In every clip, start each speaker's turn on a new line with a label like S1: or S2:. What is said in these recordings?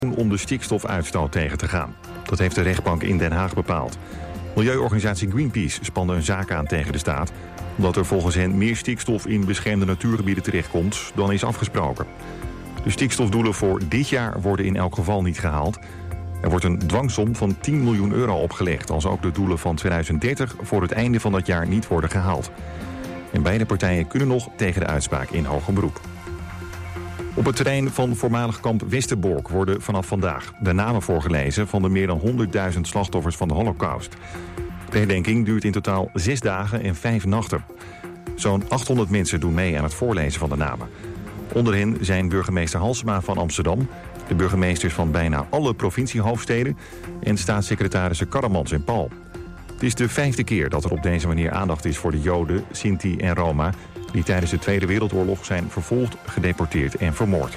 S1: om de stikstofuitstoot tegen te gaan. Dat heeft de rechtbank in Den Haag bepaald. Milieuorganisatie Greenpeace spande een zaak aan tegen de staat, omdat er volgens hen meer stikstof in beschermde natuurgebieden terechtkomt dan is afgesproken. De stikstofdoelen voor dit jaar worden in elk geval niet gehaald. Er wordt een dwangsom van 10 miljoen euro opgelegd als ook de doelen van 2030 voor het einde van dat jaar niet worden gehaald. En beide partijen kunnen nog tegen de uitspraak in hoger beroep. Op het terrein van voormalig kamp Westerbork worden vanaf vandaag de namen voorgelezen van de meer dan 100.000 slachtoffers van de Holocaust. De herdenking duurt in totaal 6 dagen en 5 nachten. Zo'n 800 mensen doen mee aan het voorlezen van de namen. Onder hen zijn burgemeester Halsema van Amsterdam, de burgemeesters van bijna alle provinciehoofdsteden en staatssecretarissen Karremans en Paul. Het is de 5e keer dat er op deze manier aandacht is voor de Joden, Sinti en Roma die tijdens de Tweede Wereldoorlog zijn vervolgd, gedeporteerd en vermoord.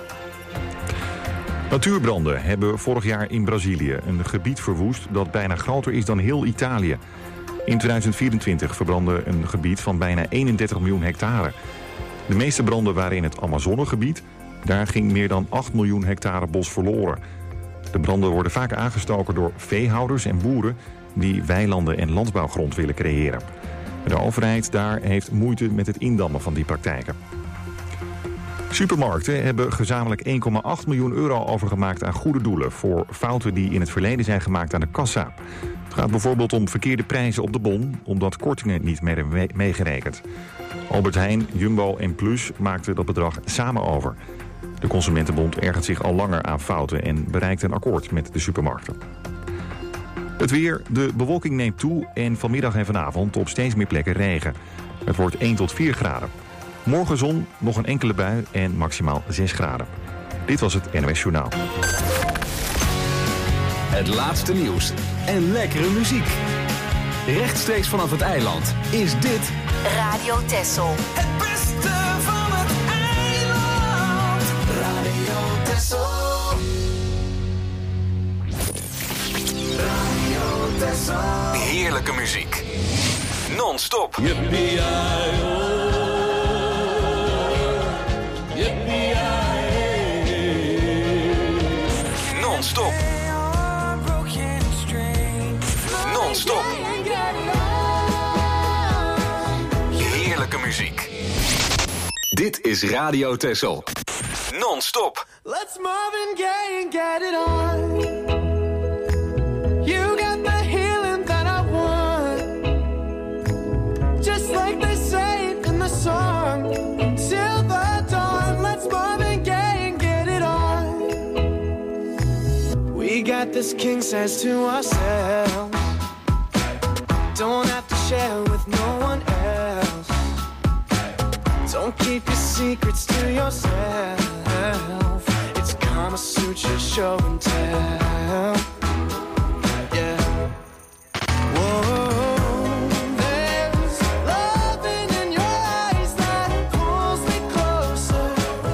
S1: Natuurbranden hebben vorig jaar in Brazilië een gebied verwoest dat bijna groter is dan heel Italië. In 2024 verbrandde een gebied van bijna 31 miljoen hectare. De meeste branden waren in het Amazonegebied. Daar ging meer dan 8 miljoen hectare bos verloren. De branden worden vaak aangestoken door veehouders en boeren die weilanden en landbouwgrond willen creëren. De overheid daar heeft moeite met het indammen van die praktijken. Supermarkten hebben gezamenlijk 1,8 miljoen euro overgemaakt aan goede doelen voor fouten die in het verleden zijn gemaakt aan de kassa. Het gaat bijvoorbeeld om verkeerde prijzen op de bon, omdat kortingen niet meer meegerekend. Albert Heijn, Jumbo en Plus maakten dat bedrag samen over. De Consumentenbond ergert zich al langer aan fouten en bereikt een akkoord met de supermarkten. Het weer, de bewolking neemt toe en vanmiddag en vanavond op steeds meer plekken regen. Het wordt 1 tot 4 graden. Morgen zon, nog een enkele bui en maximaal 6 graden. Dit was het NOS Journaal.
S2: Het laatste nieuws en lekkere muziek. Rechtstreeks vanaf het eiland is dit
S3: Radio Texel.
S4: Het beste van het eiland. Radio Texel. Radio Texel.
S2: heerlijke muziek. Non-stop. Non-stop. Non-stop. Heerlijke muziek. Dit is Radio Texel. Non-stop.
S4: Let's Marvin Gaye and get it on. You got the healing that I want. Just like they say in the song. Till the dawn. Let's Marvin Gaye and get it on. We got this king size to ourselves. Don't have to share with no one else. Don't keep your secrets to yourself. It's Kama Sutra show and tell. Yeah. Whoa. There's loving in your eyes that pulls me closer.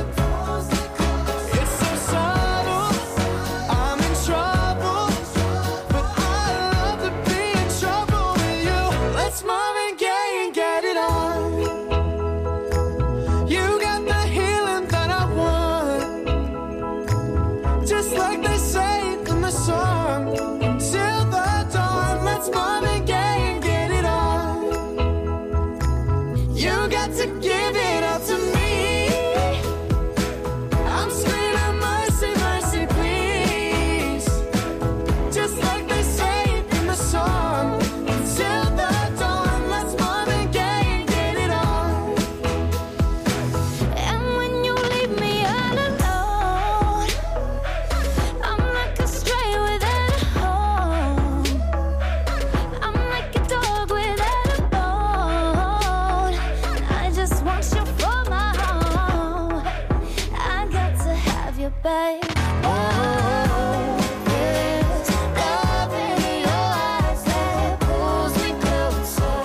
S4: It's so subtle. I'm in trouble, but I love to be in trouble with you. Let's Marvin Gaye and get it on. You got the healing that I want. Just like they say in the song. Till the dawn, let's Marvin Gaye and get it on. You got to give it up to me. I'm screaming mercy, mercy, please. Just like they say in the song. Till the dawn, let's Marvin Gaye and get it on.
S3: And when you leave me all alone, I'm like a stray without a home. I'm like a dog without a bone. I just want you for my home. I got to have you, babe. Oh, there's love in your eyes that pulls me closer.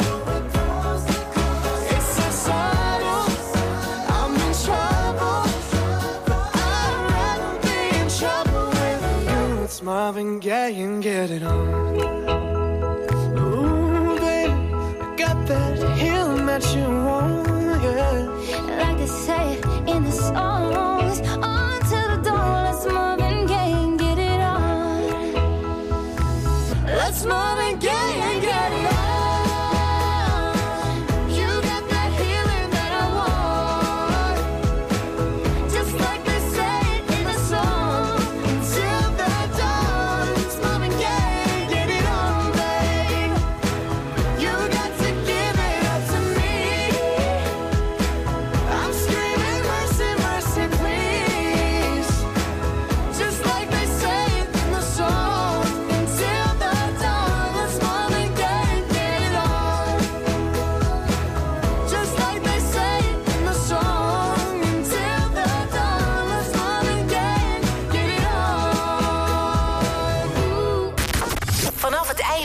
S4: It's so subtle. I'm in trouble, but I'd rather be in trouble with you. It's Marvin Gaye and get it on. Ooh, baby, I got that healing that you want, yeah.
S3: Like they say in the songs, on to the door, let's Marvin Gaye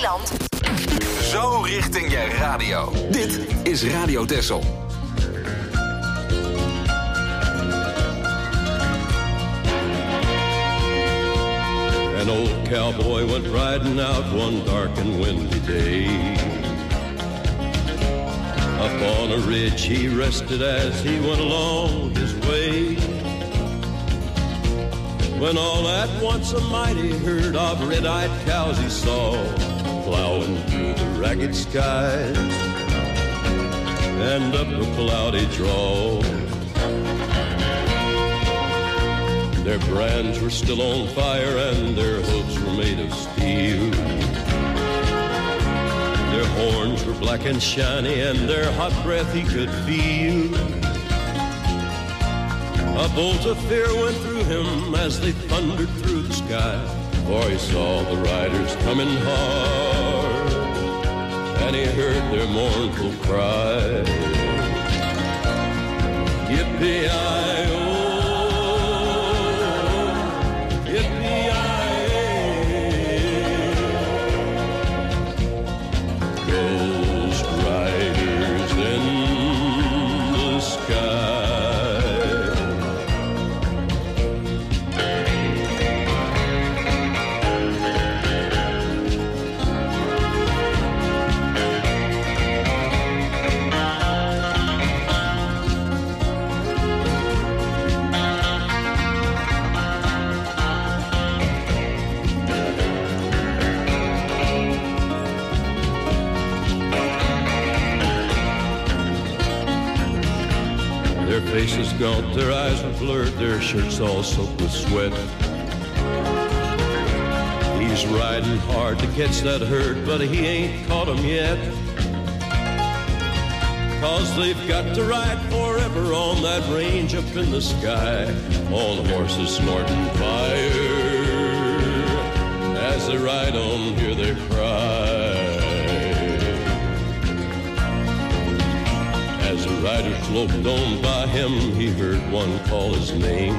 S5: Zeeland.
S2: Zo richting je radio. Dit is Radio Texel.
S6: An old cowboy went riding out one dark and windy day. Up on a ridge he rested as he went along his way. When all at once a mighty herd of red-eyed cows he saw plowing through the ragged skies and up a cloudy draw. Their brands were still on fire and their hooves were made of steel. Their horns were black and shiny and their hot breath he could feel. A bolt of fear went through him as they thundered through the sky, for he saw the riders coming hard and he heard their mournful cry. Yippee-yi-oh, Ghost riders in the sky. Their faces gaunt, their eyes were blurred, their shirts all soaked with sweat. He's riding hard to catch that herd, but he ain't caught 'em yet. 'Cause they've got to ride forever on that range up in the sky, on horses snorting fire. As they ride on, hear their cry. As the rider sloped on by him, he heard one call his name.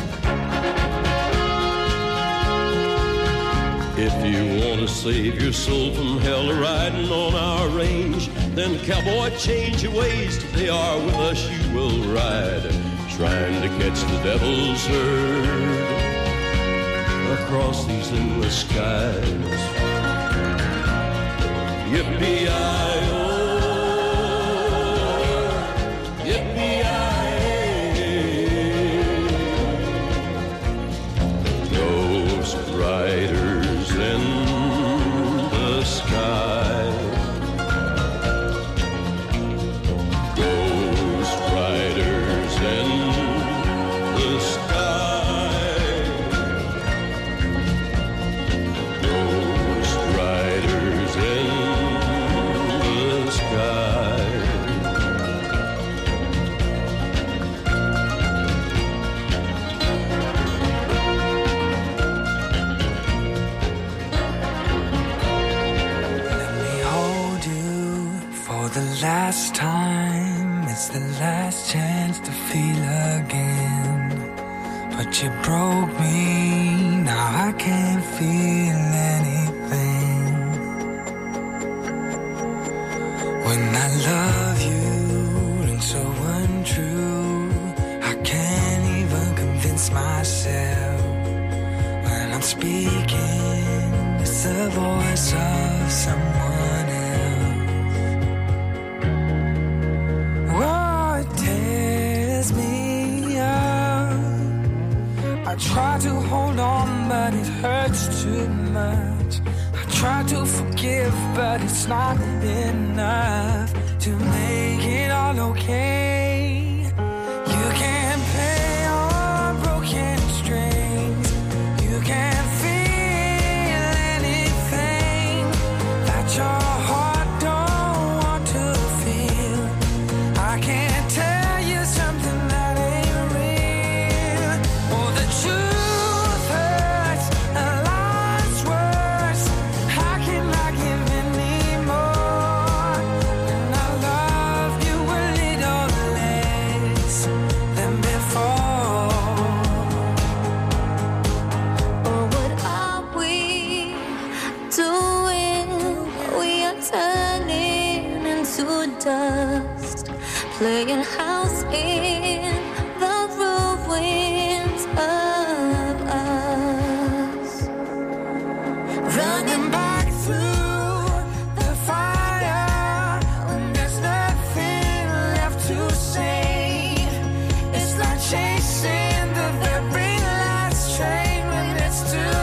S6: If you want to save your soul from hell riding on our range, then cowboy, change your ways. They are with us, you will ride, trying to catch the devil's herd across these endless skies. Yippee-yi-oh, riders in the sky. Ghost riders in the sky. Ghost riders in the sky.
S4: The last time, it's the last chance to feel again. But you broke me, now I can't feel anything. When I love you and so untrue, I can't even convince myself. When I'm speaking, it's the voice of someone else. I try to hold on, but it hurts too much. I try to forgive, but it's not enough to make it all okay. You can't play on broken strings. You can't feel anything that your heart don't want to feel. I can't tell you something that ain't real. Oh, the truth hurts, and life's worse. How can I give any more? And I love you a little less.
S3: playing house in the ruins of us, running back through the fire when there's nothing left to save. It's like chasing the very last train when it's too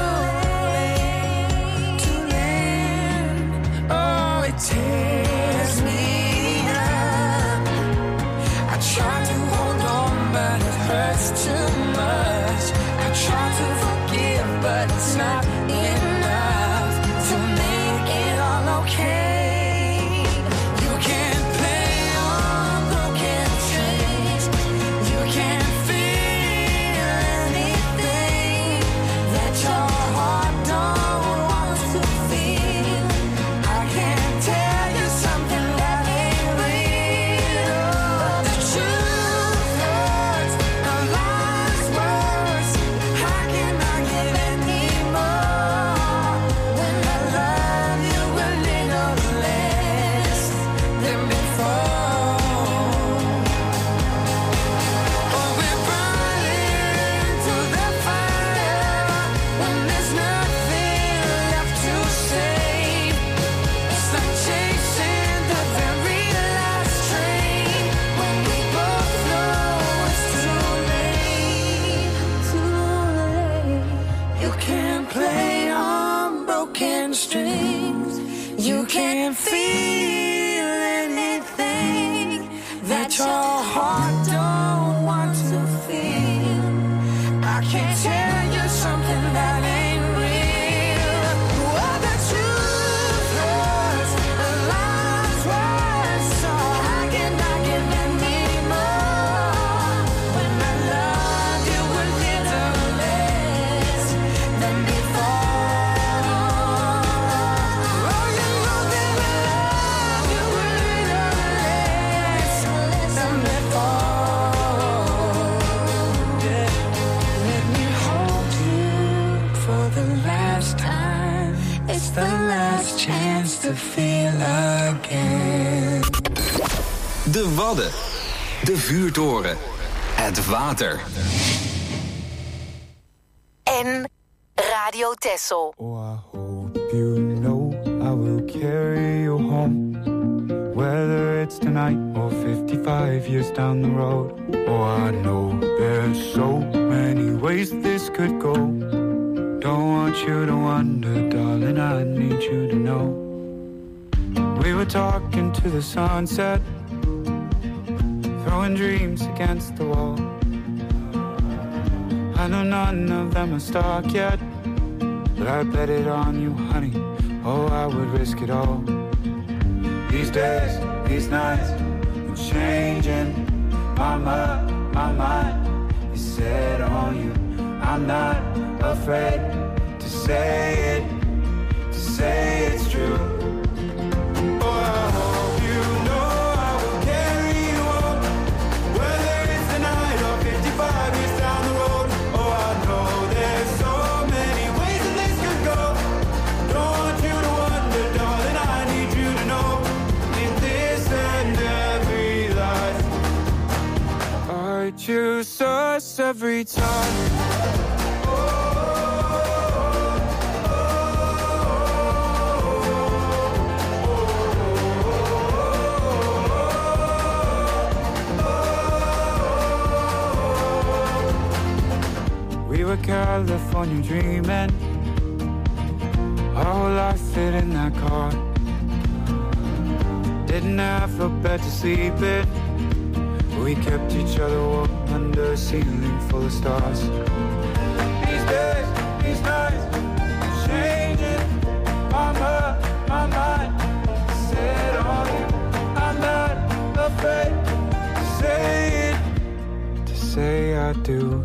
S3: late. Oh, it tears me up. I try to hold on, but it hurts too much. I try to forgive, but it's not enough to make it all okay. You can't play on broken strings. You can't feel anything that your heart don't want to feel. I can't tell you something that ain't real. But the truth hurts, the lies worse. How can I give any more when I love you a little less than before? Oh, we're running through the fire when there's nothing left to save. It's like chasing the very last train when we both know it's too late. You can't play on broken strings. You can't feel anything that your heart don't want to feel. I can't tell you something that ain't real. Oh, the truth hurts, the lies worse. So how can I give any more when I love you a little less than before? Oh, you know that I love you a little less than before. Yeah. Let me hold you for the last time. It's the last chance to feel again.
S2: De Wadden. De vuurtoren. Het water.
S5: En Radio Texel.
S7: Oh, I hope you know I will carry you home, whether it's tonight or 55 years down the road. Oh, I know there's so many ways this could go. Don't want you to wonder, darling, I need you to know. We were talking to the sunset, throwing dreams against the wall. I know none of them are stuck yet, but I bet it on you, honey. Oh, I would risk it all. These days, these nights, I'm changing. My mind is set on you. I'm not afraid to say it's true. Oh, I hope you know I will carry you home, whether it's tonight or 55 years down the road. Oh, I know there's so many ways that this could go. Don't want you to wonder, darling, I need you to know. In this and every life, I choose us every time. We were California dreaming, our whole life fit in that car. Didn't have a bed to sleep in, but we kept each other warm under a ceiling full of stars. These days, these nights, changing. My mind set on you. I'm not afraid to say I do.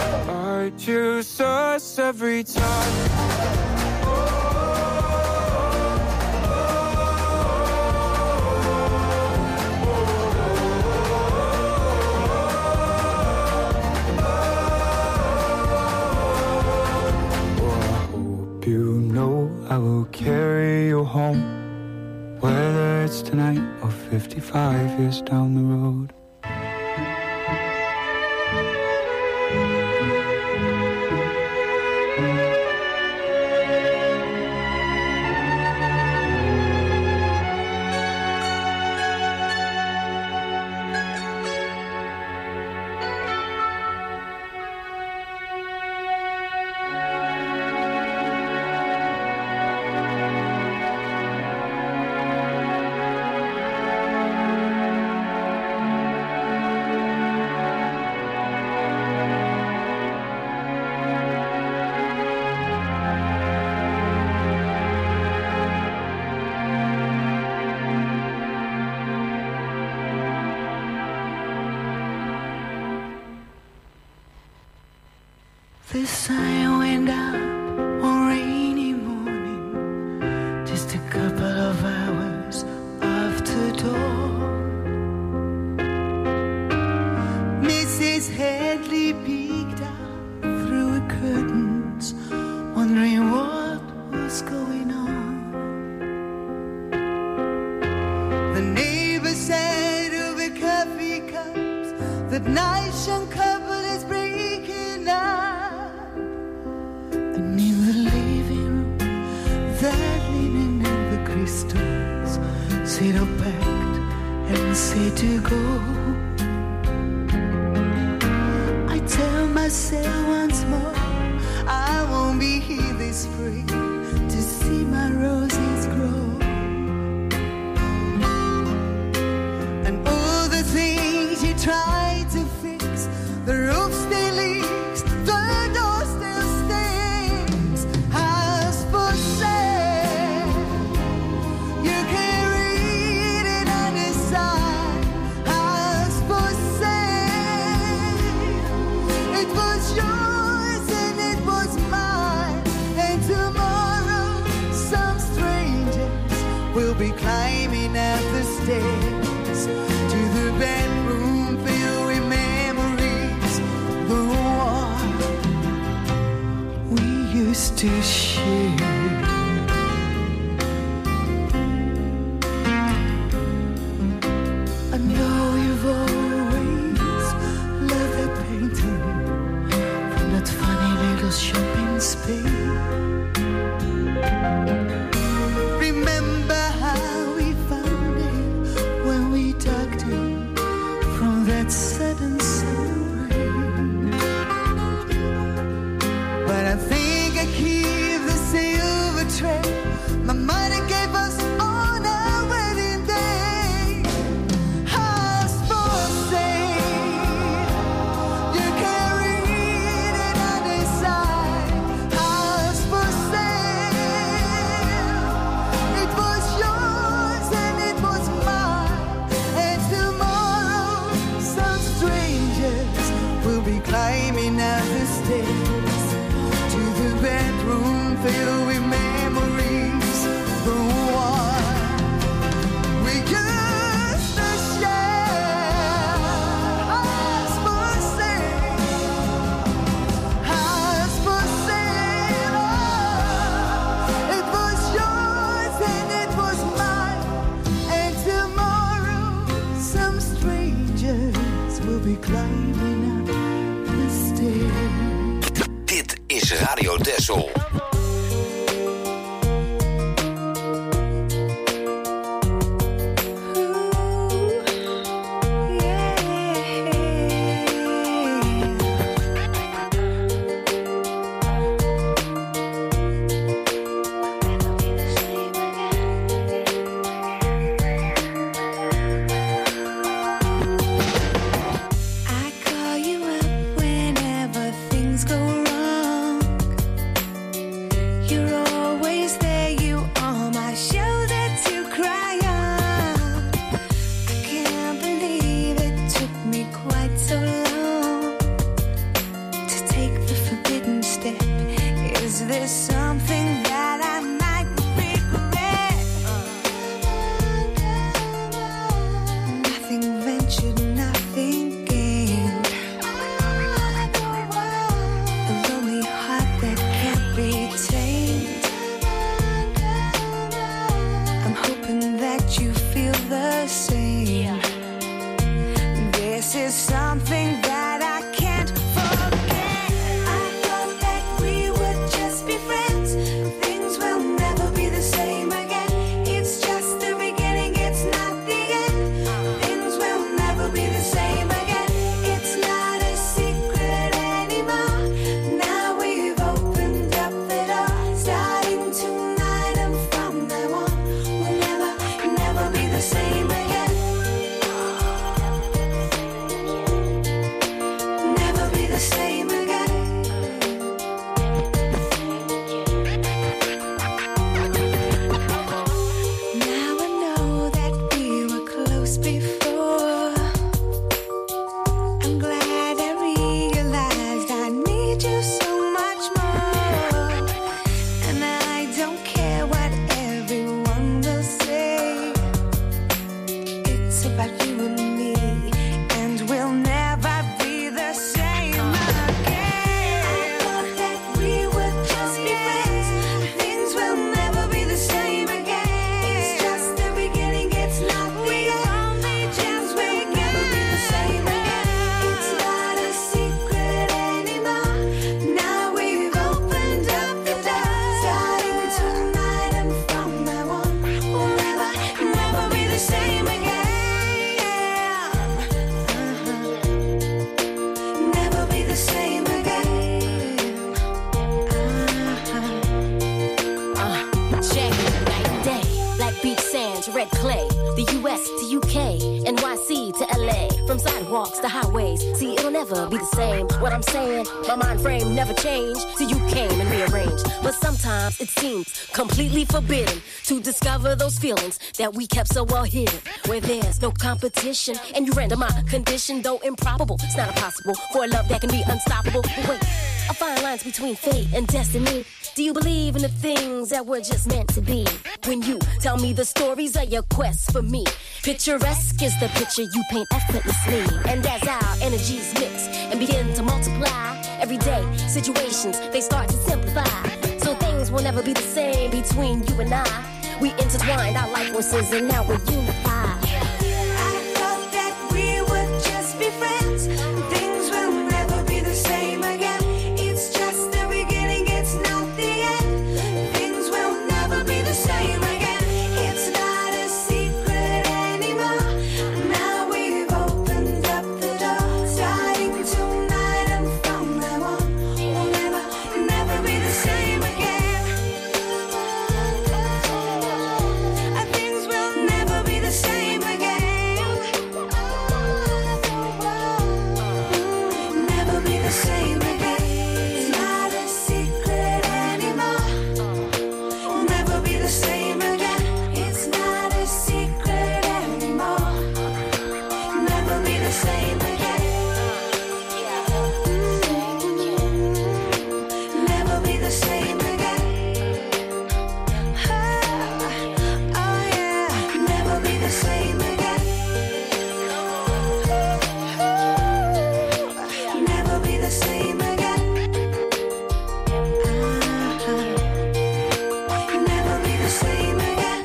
S7: Choose us every time. 55 years down the road.
S8: The sun went down one rainy morning, just a couple of hours after dawn. Mrs. Hadley peeked out through the curtains, wondering what was going on. The neighbor said over coffee cups that nice young couple is breaking up. That linen and the crystals said all packed and said to go. I tell myself once more I won't be here this spring to see my roses grow. And all the things you tried to fix, the roof still leaks, the door still stinks. House for sale. Be climbing up the stairs to the bedroom filled with memories, the one we used to share. I know you've always loved that painting from that funny little shop in Spain. Remember how we found it when we tucked it from that sudden summer rain. But I think I keep the silver tray my mother gave us on our wedding day. House for sale, you can read it on the side. House for sale, it was yours and it was mine. And tomorrow some strangers will be climbing up the stairs to the bedroom filled with memories, the one we used to share. House for sale, house for sale. Oh, it was yours and it was mine. And tomorrow some strangers will be climbing up the stairs.
S9: Dit is Radio Texel.
S3: I call you up whenever things go wrong. You're always there, you are my shoulder to cry on. I can't believe it took me quite so long to take the forbidden step. Is this something that I might regret? Nothing ventured, nothing gained. A lonely heart that can't be tamed. I'm hoping that you feel the same.
S8: is something that I can't forget. I thought that we would just be friends. Things will never be the same again. It's just the beginning, it's not the end. Things will never be the same again. It's not a secret anymore. Now we've opened up the door. Starting tonight and from now on, we'll never be the same again. Never be the same again. Now I know that we were close before. I'm glad I realized I need you so much more. And I don't care what everyone will say. It's about you and me, and we'll never be the same again. I thought that we would just be friends. Things will never be the same again. It's just the beginning, it's not the end. Just we never be the same again. It's not a secret anymore. Now we've opened up the door. Starting tonight and from now on, we'll never be the same again. Never be the same again.
S10: Check night and day, black beach sand to red clay, the US to UK, NYC to LA, from sidewalks to highways. See, it'll never be the same. What I'm saying, my mind frame never changed till you came and rearranged. But sometimes it seems completely forbidden to discover those feelings that we kept so well hidden, where there's no competition, and you render my condition, though improbable. It's not impossible for a love that can be unstoppable. But wait, I find lines between fate and destiny. Do you believe in the things that were just meant to be? When you tell me the stories of your quest for me, picturesque is the picture you paint effortlessly. And as our energies mix and begin to multiply, everyday situations, they start to simplify. So things will never be the same between you and I. We intertwined our life forces and now we're unified.
S8: I thought that we would just be friends. Things will never be the same again. It's just the beginning, it's not the end. Things will never be the same again. It's not a secret anymore. Now we've opened up the door. Starting tonight and from now on, we'll never be the same again. Things will never be the same again. Never be the same again. It's not a secret anymore. Never be the same again. It's not a secret anymore. Never be the same again. Never be the same again. Oh yeah, never be the same again. Never be the same again. Never be the same again.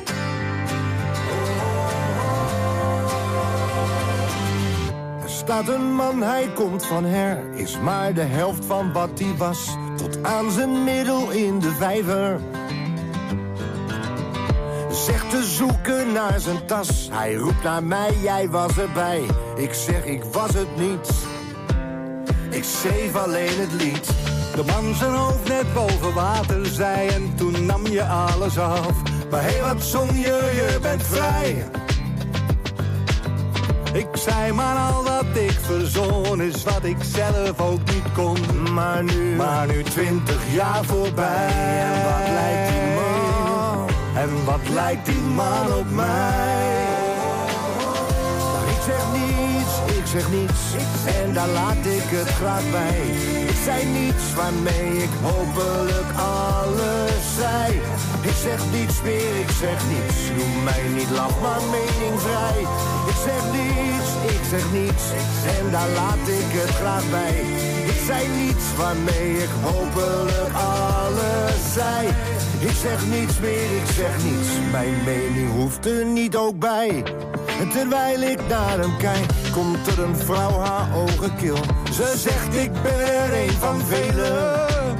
S11: Er staat een man, hij komt van her, is maar de helft van wat hij was. Tot aan zijn middel in de vijver. Zegt te zoeken naar zijn tas. Hij roept naar mij, jij was erbij. Ik zeg, ik was het niet. Ik schreef alleen het lied.
S12: De man zijn hoofd net boven water zei en toen nam je alles af.
S11: Maar hé, wat zong je, je bent vrij.
S12: Ik zei maar al wat ik verzon is wat ik zelf ook niet kon.
S11: Maar nu 20 jaar voorbij. En wat lijkt die man? En wat lijkt die man op mij? Maar ik zeg niets, ik zeg niets. En daar laat ik het graag bij. Ik zei niets waarmee ik hopelijk alles zei. Ik zeg niets meer, ik zeg niets. Noem mij niet laf, maar meningvrij. Ik zeg niets, ik zeg niets. En daar laat ik het graag bij. Ik zei niets waarmee ik hopelijk alles zei. Ik zeg niets meer, ik zeg niets. Mijn mening hoeft er niet ook bij. En terwijl ik naar hem kijk, komt er een vrouw, haar ogen kil. Ze zegt ik ben er een van velen.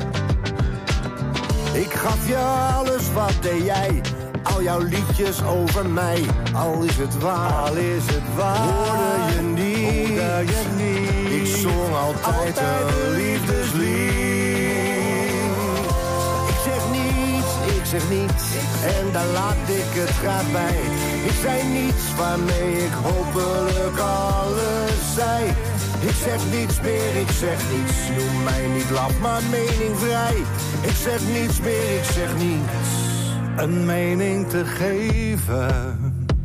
S11: Ik gaf je alles, wat deed jij? Al jouw liedjes over mij. Al is het waar, hoorde je niet. Ik zong altijd een liefdeslied. Ik zeg niets, en daar laat ik het graag bij. Ik zei niets waarmee ik hopelijk alles zei. Ik zeg niets meer, ik zeg niets. Noem mij niet laf, maar meningvrij. Ik zeg niets meer, ik zeg niets.
S12: Een mening te geven.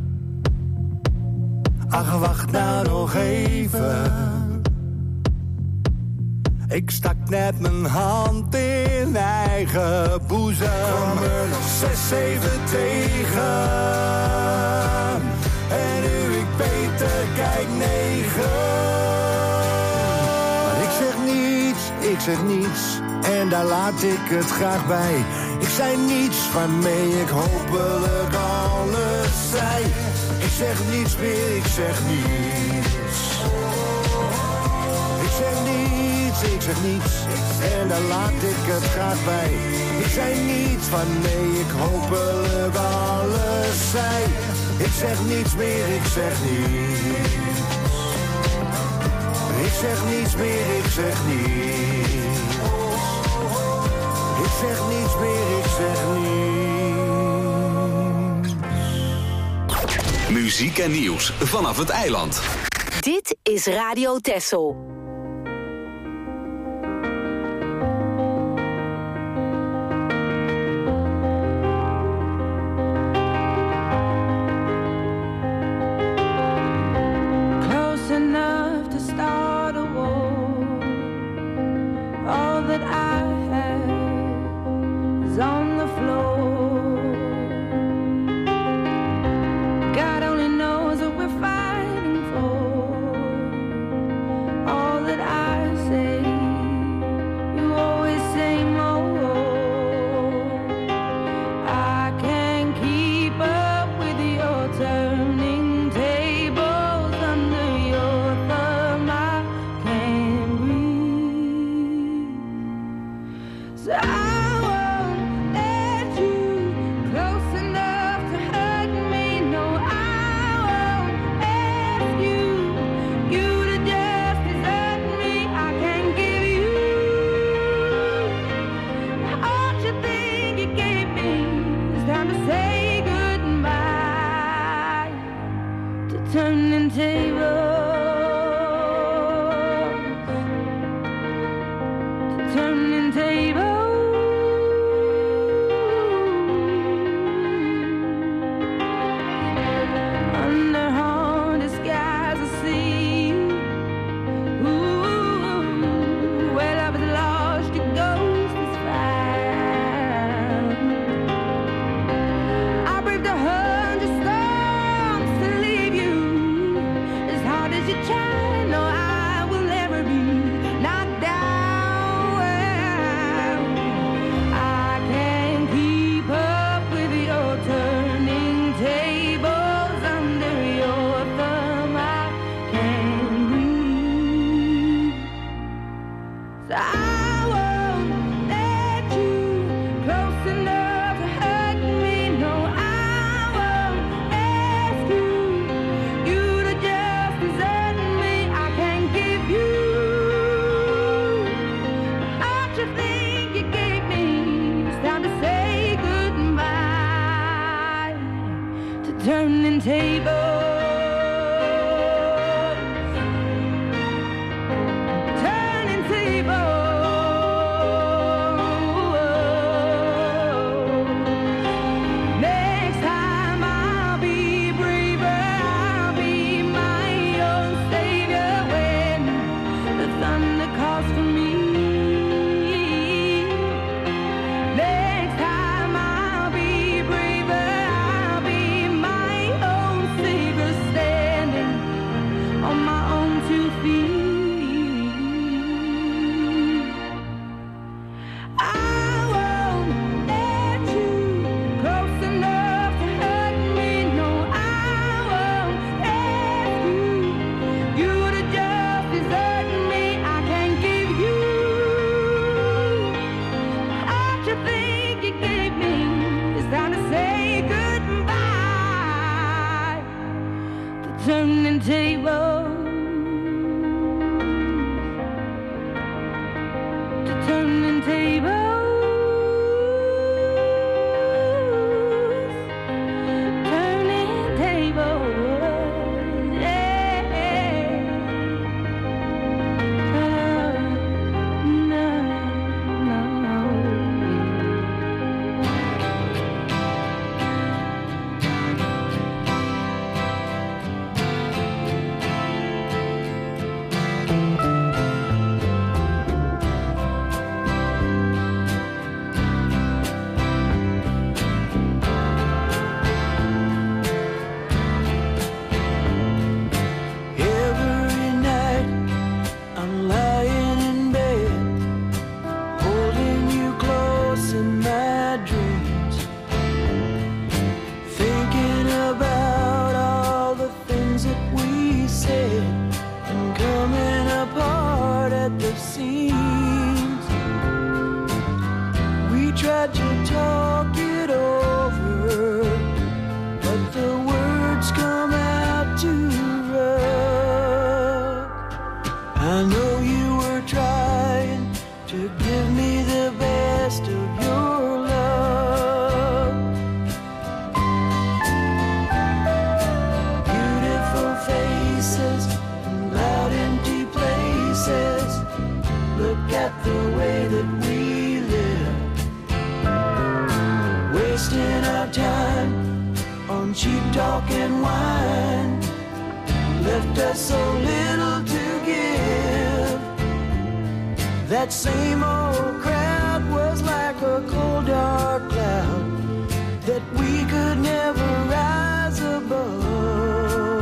S12: Ach, wacht nou nog even. Ik stak net mijn hand in eigen boezem.
S11: Kwam er nog 6, 7 tegen. En nu ik beter kijk 9. Maar ik zeg niets. En daar laat ik het graag bij. Ik zei niets waarmee ik hopelijk alles zei. Ik zeg niets meer, ik zeg niets. Ik zeg niets, en daar laat ik het graag bij. Ik zei niets waarmee ik hopelijk alles zei. Ik zeg niets meer, ik zeg niets. Ik zeg niets meer, ik zeg niets. Ik zeg niets meer, ik zeg niets.
S2: Muziek en nieuws vanaf het eiland.
S5: Dit is Radio Texel.
S4: you were trying to give me the best of your love. Beautiful faces and loud empty places. Look at the way that we live, wasting our time on cheap talk and wine. Left us so little to give. That same old crowd was like a cold dark cloud that we could never rise above.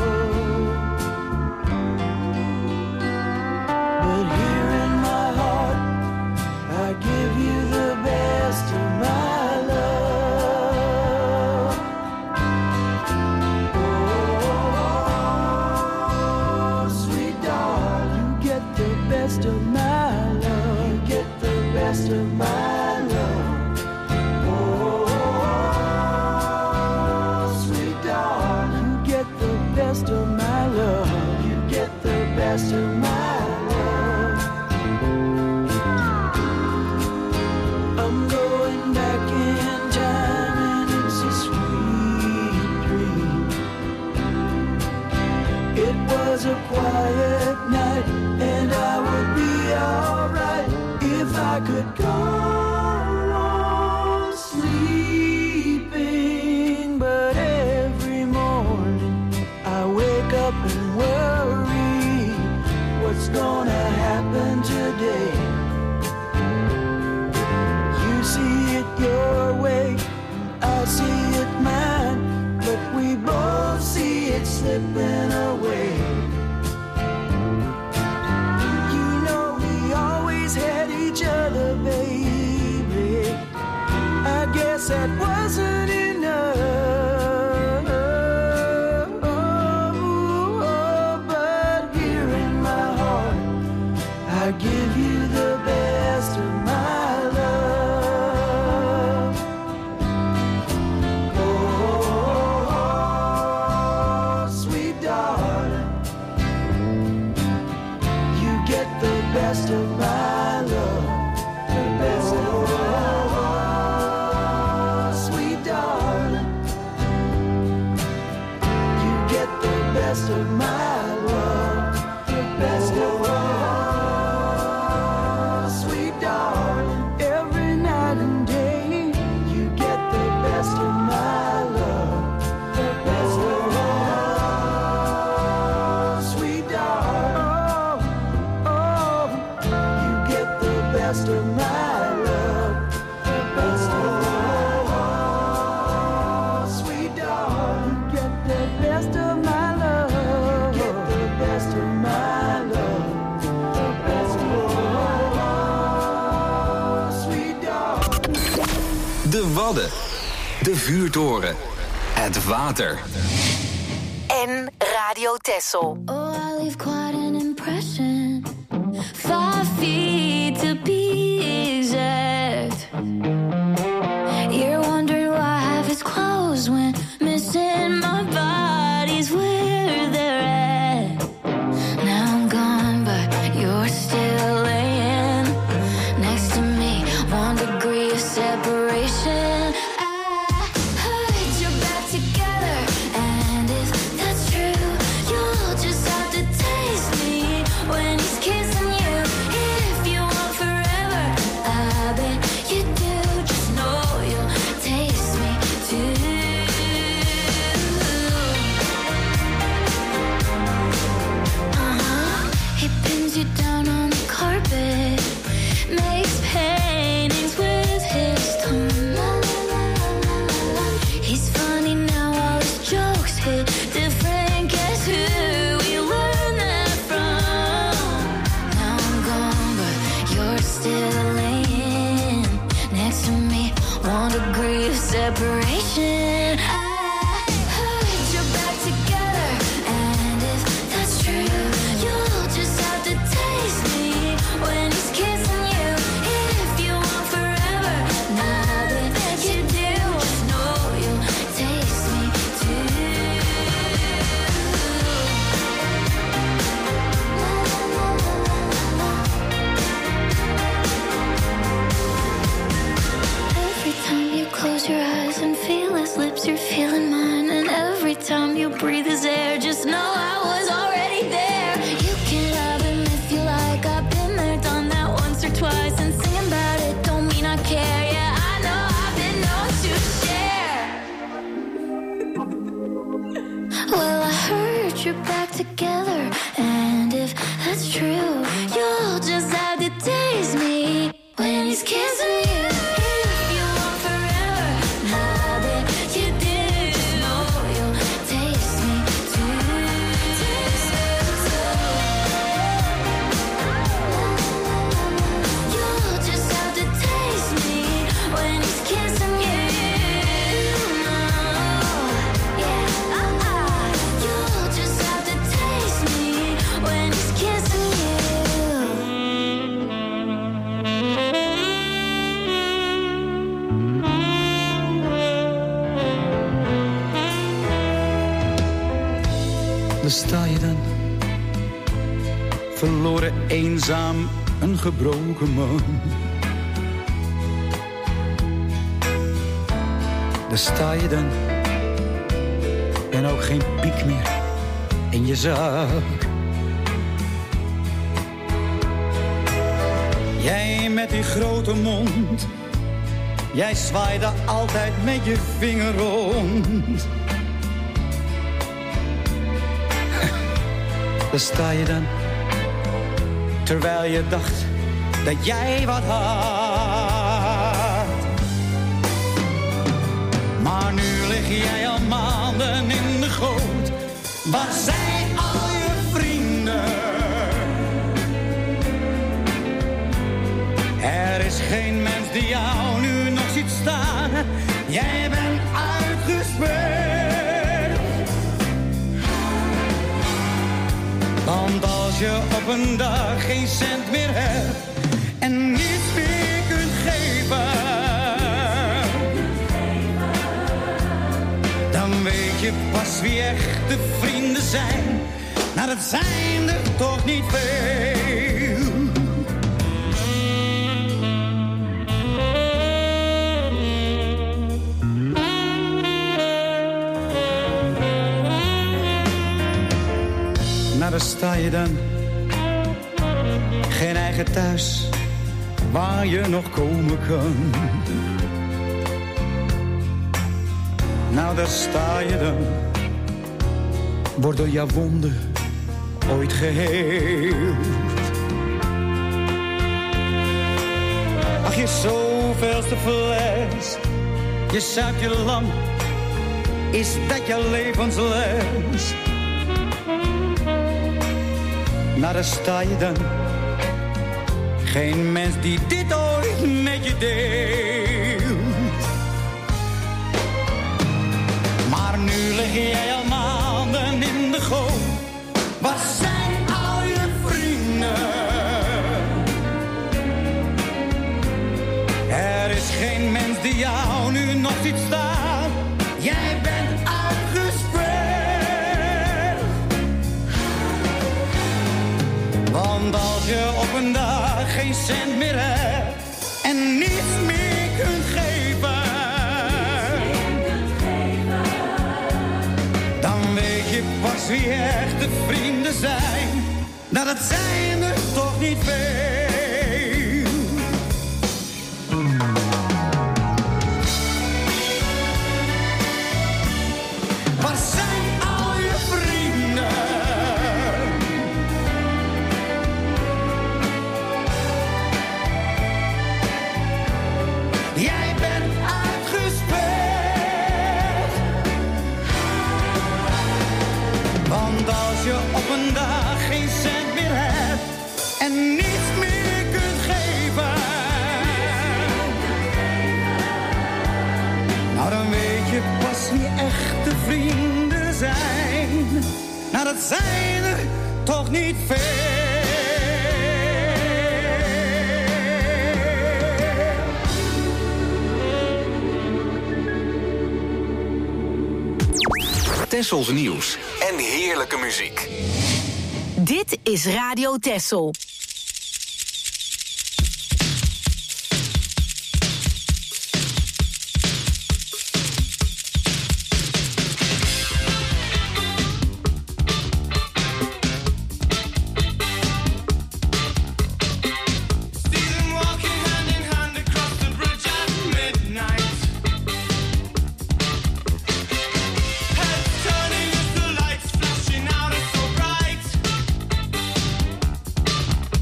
S4: But here in my heart, I give you the best of my love. Oh, sweet darling, you get the best of my love. You get the best of my love. Oh, sweet darling, you get the best of my love. You get the best of my love. I'm going back in time and it's a sweet dream. It was a quiet night and I would be alright if I could go on sleeping. But every morning I wake up and worry what's gonna happen today. You see it your way, I see it mine, but we both see it slipping away. You know we always had each other, baby. I guess that wasn't enough. But here in my heart, I give you the best of my love. Oh, sweet darling, you get the best of my love. The best of my love. Sweet darling, you get the best of my love. The best of my love. Sweet darling, every night and day, you get the best of my love. The best of my love. Sweet darling, oh, you get the best of my love. The best of my love. Sweet darling, you get the best of my love. You get the best of my love. The best of my love. Sweet darling.
S2: De Wadden. De Vuurtoren. Het water.
S5: En Radio Texel.
S3: Oh, I leave quite an impression. 5 feet to be exact. You're wondering why half is closed when missing my body's where they're at. Now I'm gone, but you're still laying next to me. 1 degree of separation. I heard you're back together, and if that's true, you'll just have to taste me when he's kissing you. If you want forever, I bet you do. Just know you'll taste me too. He pins you down on the carpet, makes paintings with his tongue. He's funny now, all his jokes hit different. Guess who we learned that from? Now I'm gone, but you're still laying next to me. 1 degree of separation. I heard you're back together, and if that's true, you'll just have to taste me when he's kissing you. If you want forever, now that you do, just know you'll taste me too.
S7: daar sta je dan, verloren, eenzaam, een gebroken man. Daar sta je dan, en ook geen piek meer in je zak. Jij met die grote mond, jij zwaaide altijd met je vinger rond. Daar sta je dan, terwijl je dacht dat jij wat had. Maar nu lig jij al maanden in de goot. Waar zijn al je vrienden? Er is geen mens die jou nu nog ziet staan. Jij bent uitgespeeld. Want als je op een dag geen cent meer hebt en niets meer kunt geven, dan weet je pas wie echte vrienden zijn. Nou, dat zijn er toch niet veel. Nou, daar sta je dan, geen eigen thuis waar je nog komen kan. Nou, daar sta je dan, wordt door jouw wonden ooit geheeld. Ach, je zoveelste fles, je zuipt je lam, is dat jouw levensles? Nou, daar sta je dan, geen mens die dit ooit met je deelt. Maar nu lig jij al maanden in de goot. Waar zijn al je vrienden? Er is geen mens die jou nu nog ziet staan. Jij bent uitgespeeld. Want als je op een dag geen cent meer hebt en niets meer kunt geven, dan weet je pas wie echte vrienden zijn. Nou, dat zijn er toch niet veel. Waar zijn al je vrienden? Jij bent uitgespeeld. Want als je op een dag geen cent meer hebt en niets meer kunt geven, nou, dan weet je pas wie echte vrienden zijn. Nou, dat zijn er toch niet veel.
S2: Tessels nieuws en heerlijke muziek.
S5: Dit is Radio Tessel.
S13: Turning as the lights flashing out, it's so bright.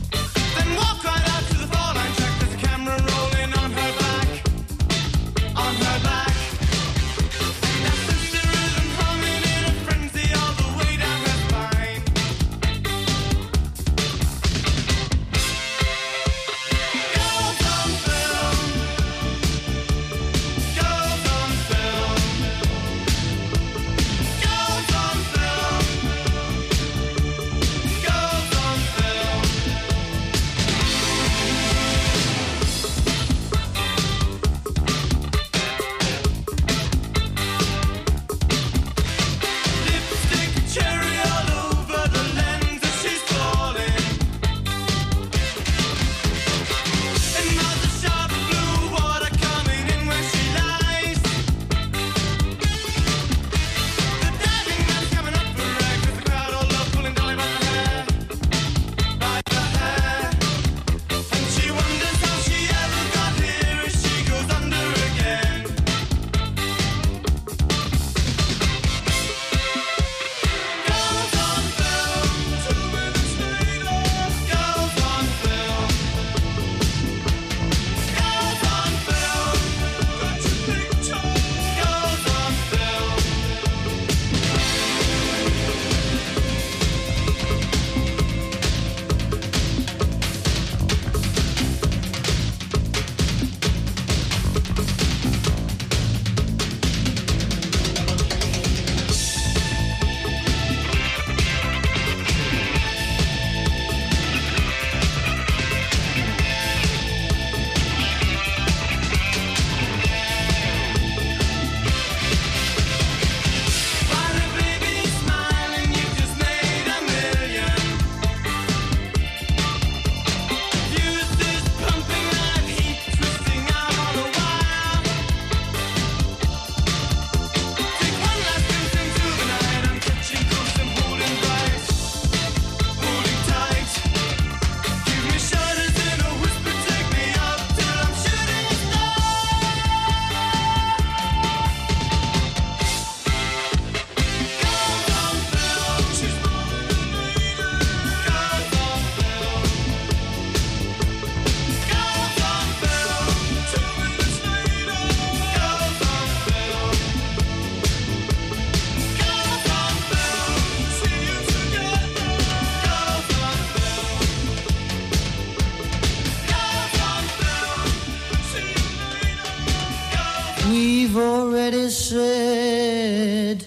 S13: already said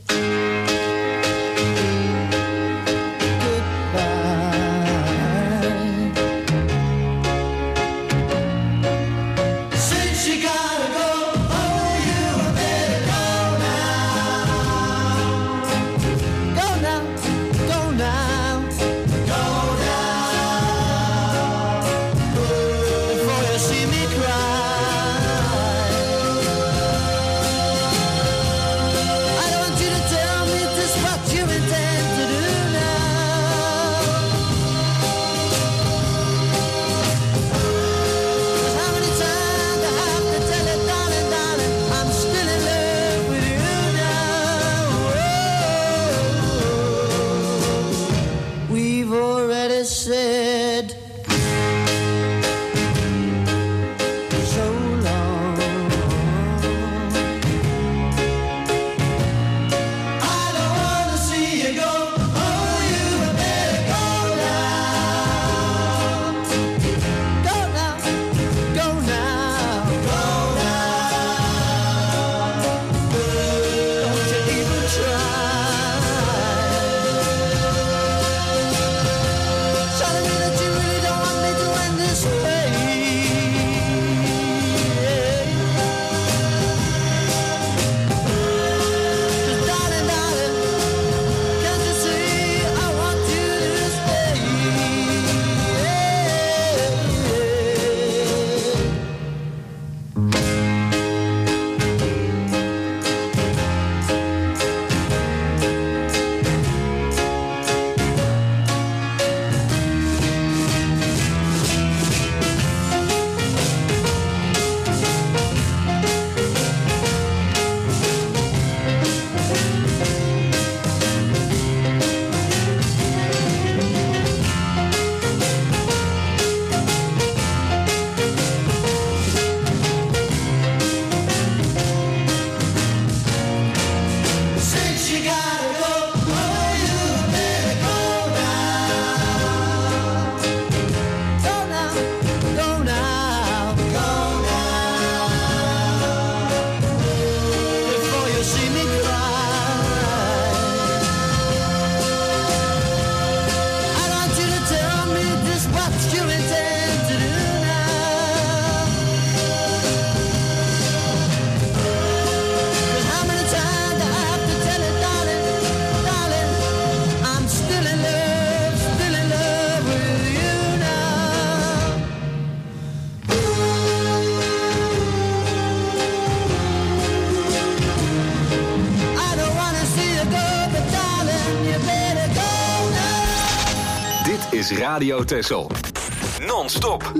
S2: Radio Texel. Non-stop.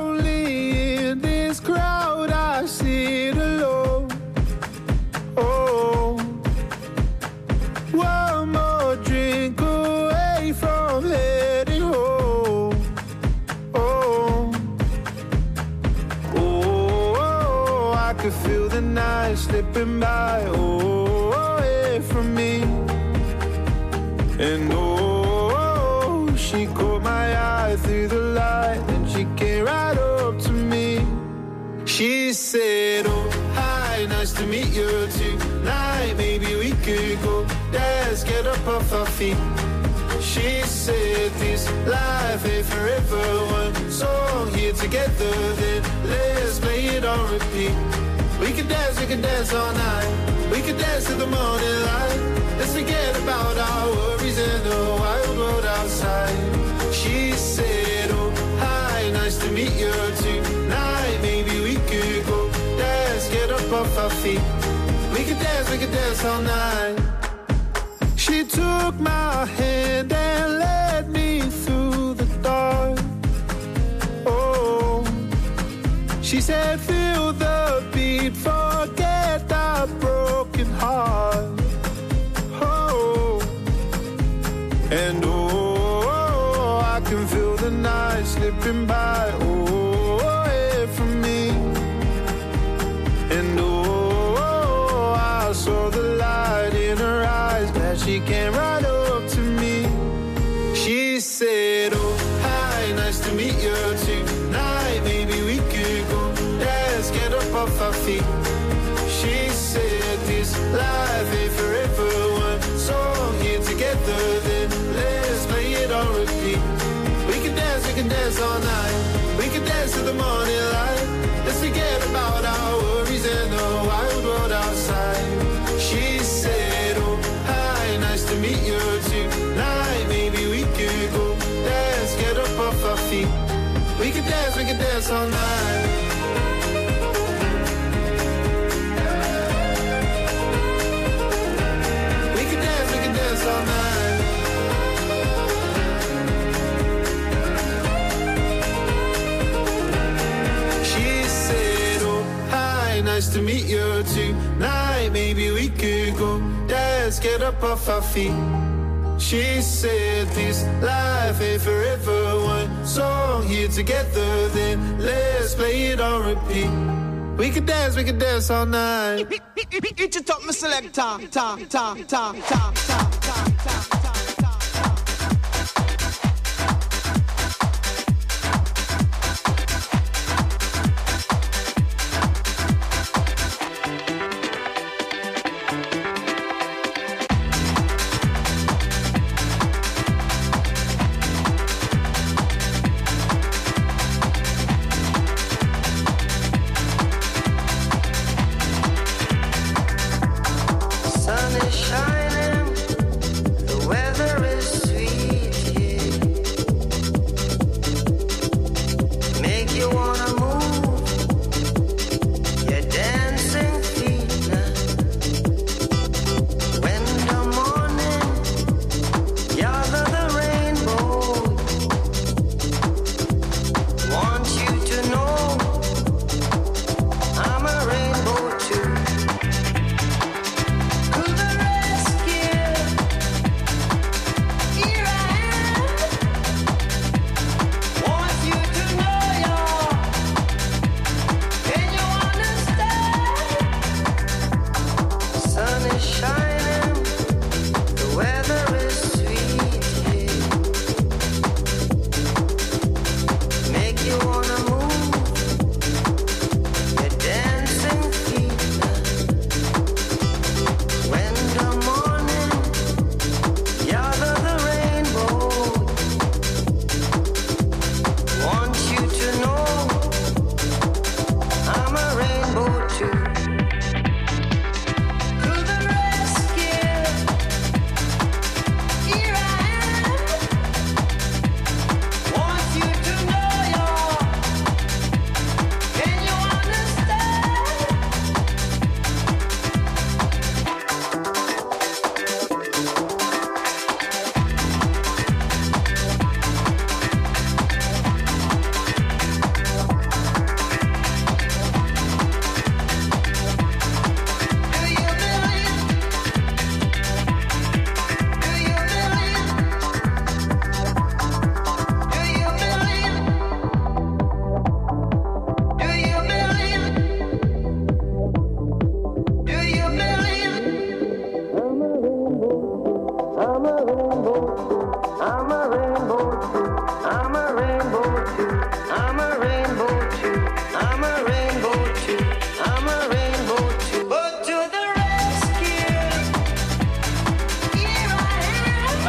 S4: Lonely in this crowd, I sit alone. Oh, one more drink away from heading home. Oh, oh, I could feel the night slipping by. Oh, away from me. And she caught my eye through the light, and she came right up to me. She said, oh, hi, nice to meet you tonight. Maybe we could go dance, get up off our feet. She said, this life ain't forever. One song here together, then let's play it on repeat. We could dance all night. We could dance to the morning light. Let's forget about our worries and the wild world outside. She said, oh, hi, nice to meet you tonight. Maybe we could go dance, get up off our feet. We could dance all night. She took my hand and led me through the dark. Oh, she said, feel the beat, forget that broken heart. And I can feel the night slipping by, away from me. And I saw the light in her eyes, glad she came right up to me. She said, oh, hi, nice to meet you tonight. Maybe we could go dance, get up off our feet. She all night. We could dance to the morning light. Let's forget about our worries and the wild world outside. She said, oh, hi, nice to meet you tonight. Maybe we could go dance, get up off our feet. We could dance all night. We could dance all night. She said, oh, hi, nice to meet you tonight. Maybe we could go dance, get up off our feet. She said this life ain't forever. One song here together, then let's play it on repeat. We could dance all night.
S14: Eat your top, my selector. Ta.
S4: Sun is shining, the weather is sweet, yeah. Make you wanna move your dancing feet now. When the morning gather the rainbow, want you to know I'm a rainbow too. To the rescue, here I am. Want you to know y'all. Can you understand? Sun is shining, the weather is sweet, yeah. Make you wanna move your dancing feet now. When the morning gather the rainbow, want you to know I'm a rainbow too. To the rescue, here I am. Want you to know y'all. Can you understand? But to the rescue, here I am.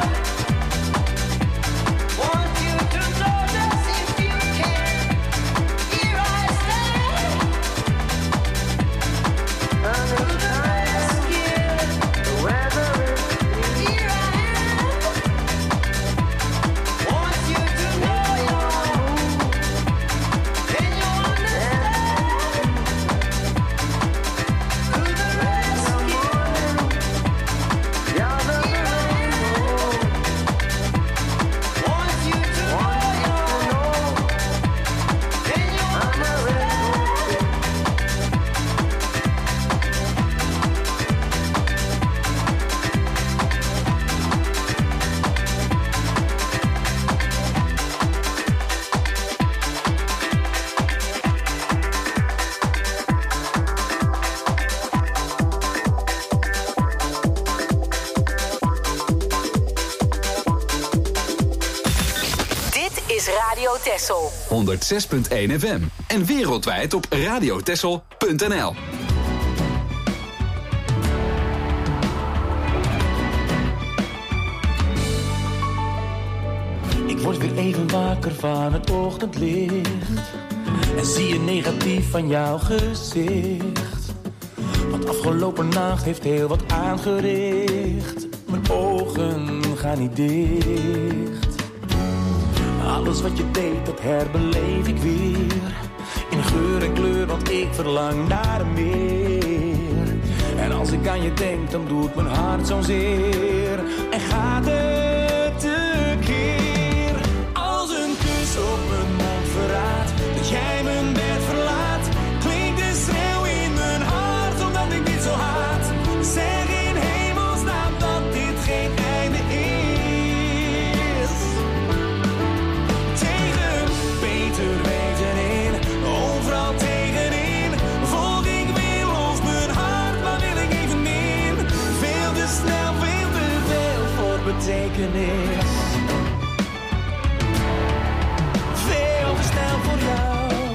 S4: Want you to notice if you can. Here I stand. To the rescue, the weather is here I am. Want you to know y'all. Can you understand? To the rescue, gather the rainbow. Want you to know y'all. Can you understand?
S5: Dit is Radio Texel.
S2: 106.1 FM. En wereldwijd op radiotexel.nl.
S15: Ik word weer even wakker van het ochtendlicht en zie je negatief van jouw gezicht. Want afgelopen nacht heeft heel wat aangericht. Mijn ogen gaan niet dicht. Alles wat je deed, dat herbeleef ik weer. In geur en kleur, want ik verlang naar meer. En als ik aan je denk, dan doet mijn hart zo'n zeer. En gaat het tekeer. Als een kus op mijn mond verraadt dat jij mijn bed verlaat, klinkt de schreeuw in mijn hart, omdat ik dit zo haat. Zeg in hemelsnaam dat dit geen einde is. Tegen beter weten in, overal tegenin, volg ik weer los mijn hart, maar wil ik even in. Veel te snel, veel te veel voor betekenis. Veel te snel voor jou.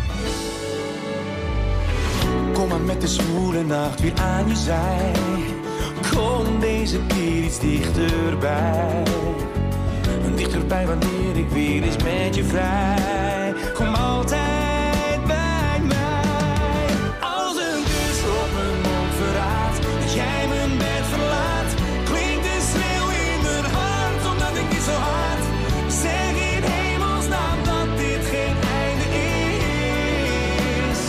S15: Kom maar met de zwoele nacht weer aan je zij. Kom deze keer iets dichterbij. Dichterbij wanneer ik weer eens met je vrij. Kom altijd bij mij. Als een kus op mijn mond verraadt dat jij mijn bed verlaat, klinkt de schreeuw in mijn hart, omdat ik dit zo haat. Zeg in hemelsnaam dat dit geen einde is.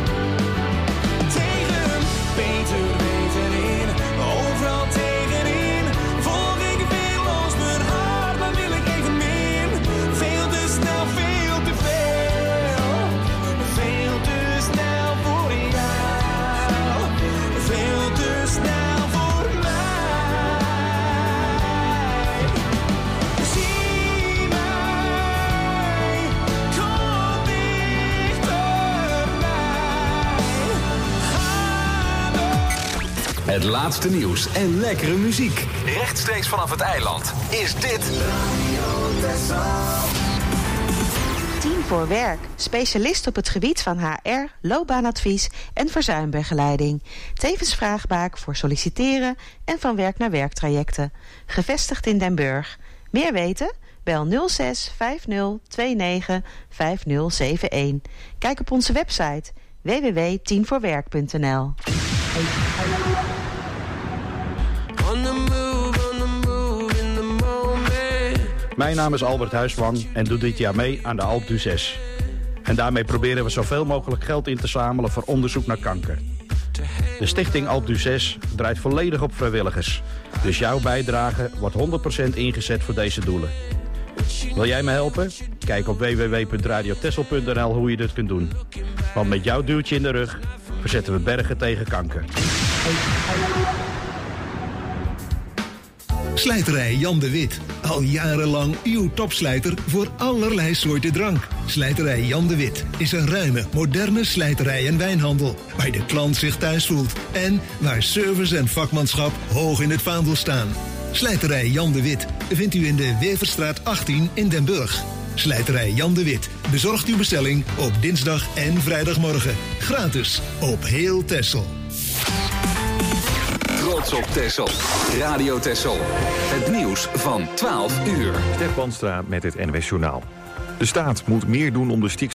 S15: Tegen beter weten in, overal tegenin, volg ik weer los mijn hart, maar wil ik even min. Veel te snel, veel te veel. Veel te snel voor jou. Veel te snel voor mij. Zie mij, kom dichterbij.
S2: Het laatste nieuws en lekkere muziek. Rechtstreeks vanaf het eiland is dit
S16: Team voor Werk. Specialist op het gebied van HR, loopbaanadvies en verzuimbegeleiding. Tevens vraagbaak voor solliciteren en van werk naar werktrajecten. Gevestigd in Den Burg. Meer weten? Bel 06 50 29 5071. Kijk op onze website www.teamvoorwerk.nl.
S17: Mijn naam is Albert Huisman en doe dit jaar mee aan de Alpe d'Huez. En daarmee proberen we zoveel mogelijk geld in te zamelen voor onderzoek naar kanker. De stichting Alpe d'Huez draait volledig op vrijwilligers. Dus jouw bijdrage wordt 100% ingezet voor deze doelen. Wil jij me helpen? Kijk op www.radiotessel.nl hoe je dit kunt doen. Want met jouw duwtje in de rug verzetten we bergen tegen kanker.
S18: Slijterij Jan de Wit. Al jarenlang uw topslijter voor allerlei soorten drank. Slijterij Jan de Wit is een ruime, moderne slijterij en wijnhandel, waar de klant zich thuis voelt en waar service en vakmanschap hoog in het vaandel staan. Slijterij Jan de Wit vindt u in de Weverstraat 18 in Den Burg. Slijterij Jan de Wit bezorgt uw bestelling op dinsdag en vrijdagmorgen. Gratis op heel Texel.
S2: Trots op Texel. Radio Texel. Het nieuws van 12 uur.
S1: Stef Banstra met het NWS Journaal. De staat moet meer doen om de